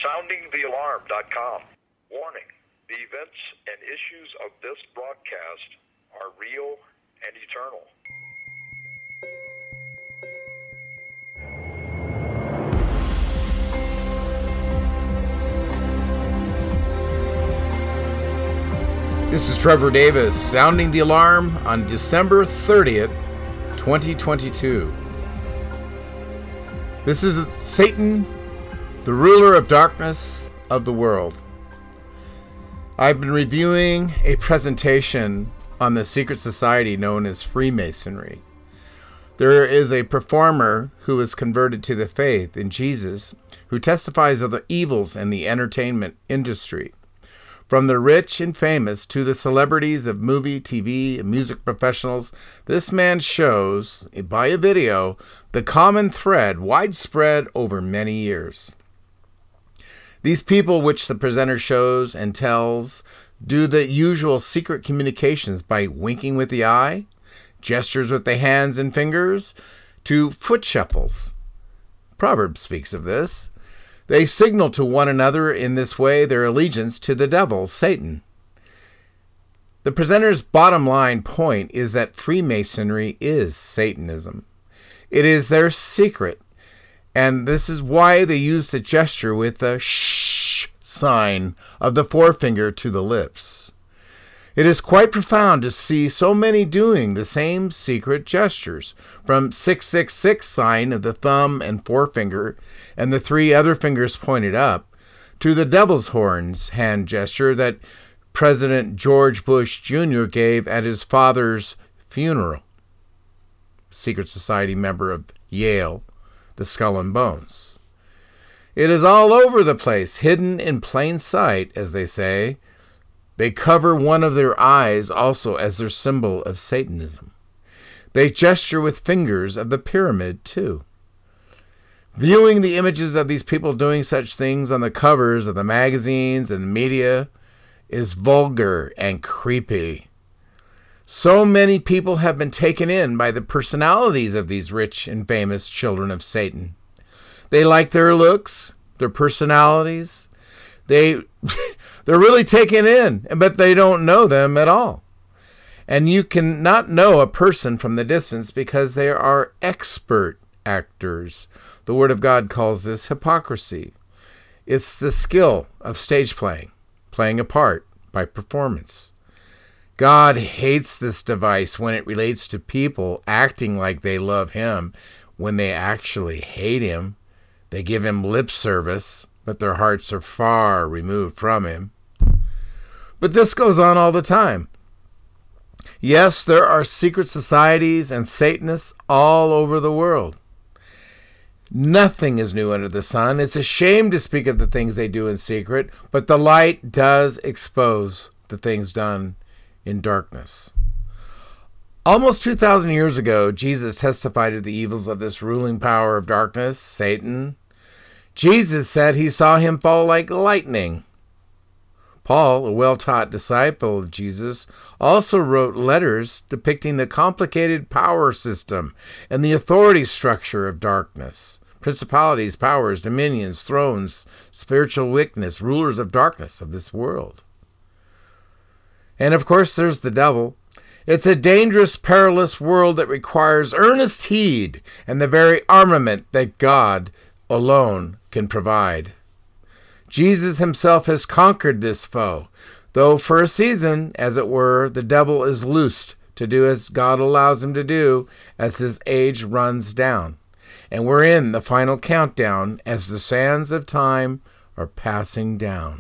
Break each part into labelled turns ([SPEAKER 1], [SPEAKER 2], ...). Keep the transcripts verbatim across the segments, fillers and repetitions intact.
[SPEAKER 1] sounding the alarm dot com. Warning, the events and issues of this broadcast are real and eternal.
[SPEAKER 2] This is Trevor Davis, sounding the alarm on December thirtieth, twenty twenty-two. This is Satan, the ruler of darkness of the world. I've been reviewing a presentation on the secret society known as Freemasonry. There is a performer who is converted to the faith in Jesus, who testifies of the evils in the entertainment industry. From the rich and famous to the celebrities of movie, T V, and music professionals, this man shows, by a video, the common thread widespread over many years. These people which the presenter shows and tells do the usual secret communications by winking with the eye, gestures with the hands and fingers, to foot shuffles. Proverbs speaks of this. They signal to one another in this way their allegiance to the devil, Satan. The presenter's bottom line point is that Freemasonry is Satanism. It is their secret, and this is why they use the gesture with the shh sign of the forefinger to the lips. It is quite profound to see so many doing the same secret gestures, from six six six sign of the thumb and forefinger and the three other fingers pointed up, to the devil's horns hand gesture that President George Bush Junior gave at his father's funeral. Secret Society member of Yale, the Skull and Bones. It is all over the place, hidden in plain sight, as they say. They cover one of their eyes also as their symbol of Satanism. They gesture with fingers of the pyramid, too. Viewing the images of these people doing such things on the covers of the magazines and the media is vulgar and creepy. So many people have been taken in by the personalities of these rich and famous children of Satan. They like their looks, their personalities. They... They're really taken in, but they don't know them at all. And you cannot know a person from the distance because they are expert actors. The Word of God calls this hypocrisy. It's the skill of stage playing, playing a part by performance. God hates this device when it relates to people acting like they love Him when they actually hate Him. They give Him lip service, but their hearts are far removed from Him. But this goes on all the time. Yes, there are secret societies and Satanists all over the world. Nothing is new under the sun. It's a shame to speak of the things they do in secret, but the light does expose the things done in darkness. Almost two thousand years ago, Jesus testified of the evils of this ruling power of darkness, Satan. Jesus said he saw him fall like lightning. Paul, a well-taught disciple of Jesus, also wrote letters depicting the complicated power system and the authority structure of darkness. Principalities, powers, dominions, thrones, spiritual wickedness, rulers of darkness of this world. And of course there's the devil. It's a dangerous, perilous world that requires earnest heed and the very armament that God alone can provide. Jesus himself has conquered this foe, though for a season, as it were, the devil is loosed to do as God allows him to do as his age runs down. And we're in the final countdown as the sands of time are passing down.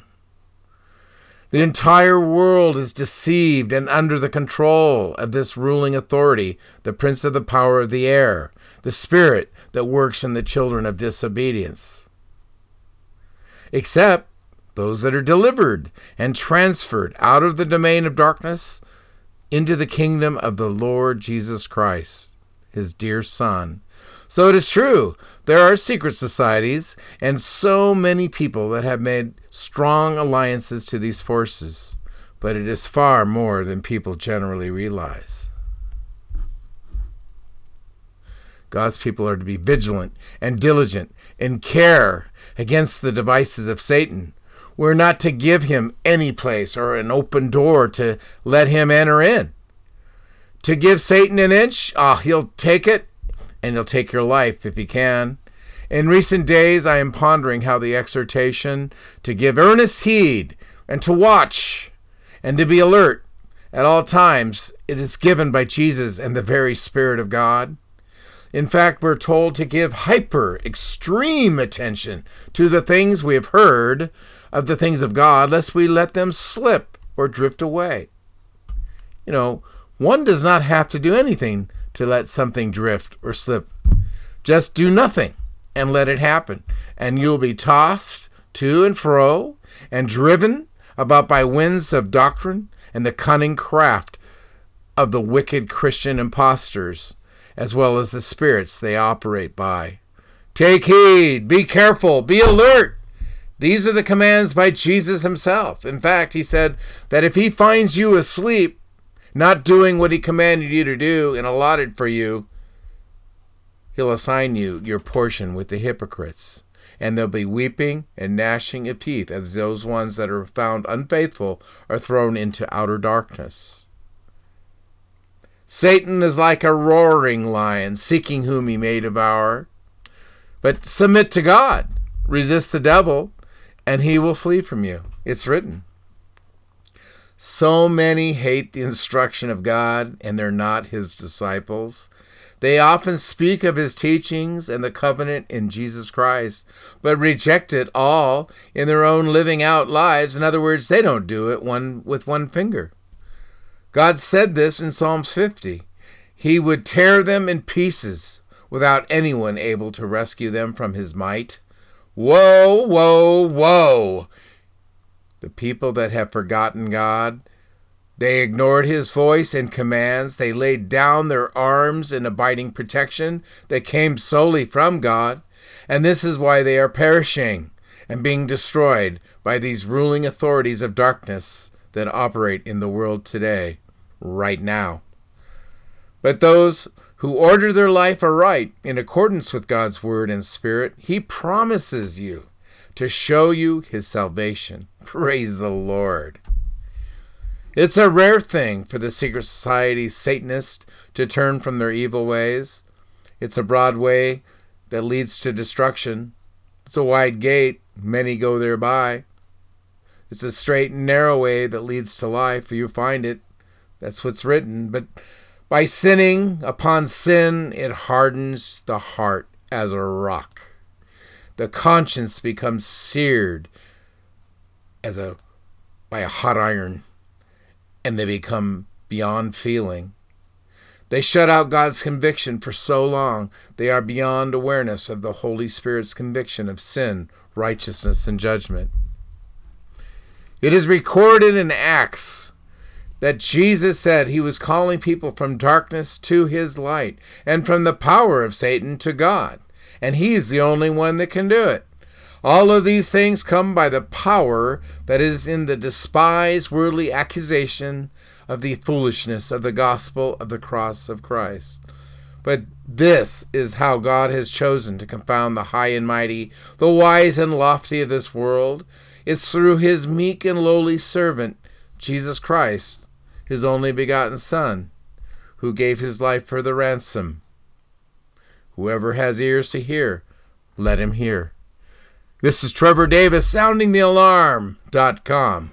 [SPEAKER 2] The entire world is deceived and under the control of this ruling authority, the prince of the power of the air, the spirit that works in the children of disobedience. Except those that are delivered and transferred out of the domain of darkness into the kingdom of the Lord Jesus Christ, his dear Son. So it is true, there are secret societies and so many people that have made strong alliances to these forces, but it is far more than people generally realize. God's people are to be vigilant and diligent in care, against the devices of Satan. We're not to give him any place or an open door to let him enter in. To give Satan an inch, ah, oh, he'll take it, and he'll take your life if he can. In recent days, I am pondering how the exhortation to give earnest heed and to watch and to be alert at all times, it is given by Jesus and the very Spirit of God. In fact, we're told to give hyper, extreme attention to the things we have heard of the things of God, lest we let them slip or drift away. You know, one does not have to do anything to let something drift or slip. Just do nothing and let it happen, and you'll be tossed to and fro and driven about by winds of doctrine and the cunning craft of the wicked Christian impostors, as well as the spirits they operate by. Take heed, be careful, be alert. These are the commands by Jesus himself. In fact, he said that if he finds you asleep, not doing what he commanded you to do and allotted for you, he'll assign you your portion with the hypocrites. And there'll be weeping and gnashing of teeth as those ones that are found unfaithful are thrown into outer darkness. Satan is like a roaring lion, seeking whom he may devour. But submit to God, resist the devil, and he will flee from you. It's written. So many hate the instruction of God, and they're not his disciples. They often speak of his teachings and the covenant in Jesus Christ, but reject it all in their own living out lives. In other words, they don't do it one with one finger. God said this in Psalms fifty. He would tear them in pieces without anyone able to rescue them from his might. Woe, woe, woe! The people that have forgotten God, they ignored his voice and commands. They laid down their arms in abiding protection that came solely from God. And this is why they are perishing and being destroyed by these ruling authorities of darkness that operate in the world today, right now. But those who order their life aright in accordance with God's word and spirit, he promises you to show you his salvation. Praise the Lord. It's a rare thing for the secret society Satanists to turn from their evil ways. It's a broad way that leads to destruction. It's a wide gate. Many go thereby. It's a straight and narrow way that leads to life. You find it. That's what's written. But by sinning upon sin, it hardens the heart as a rock. The conscience becomes seared as a by a hot iron. And they become beyond feeling. They shut out God's conviction for so long, they are beyond awareness of the Holy Spirit's conviction of sin, righteousness, and judgment. It is recorded in Acts that Jesus said he was calling people from darkness to his light, and from the power of Satan to God. And he's the only one that can do it. All of these things come by the power that is in the despised worldly accusation of the foolishness of the gospel of the cross of Christ. But this is how God has chosen to confound the high and mighty, the wise and lofty of this world. It's through his meek and lowly servant, Jesus Christ, his only begotten Son, who gave his life for the ransom. Whoever has ears to hear, let him hear. This is Trevor Davis, sounding the alarm dot com.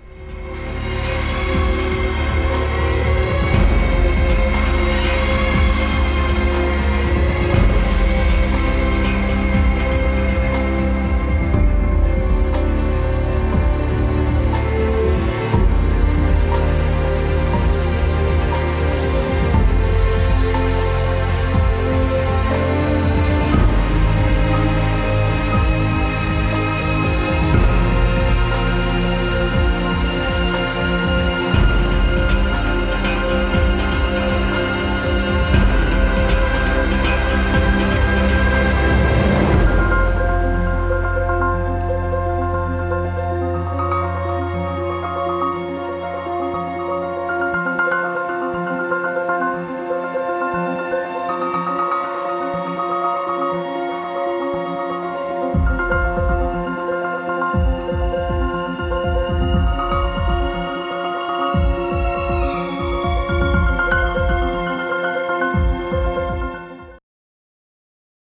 [SPEAKER 2] you.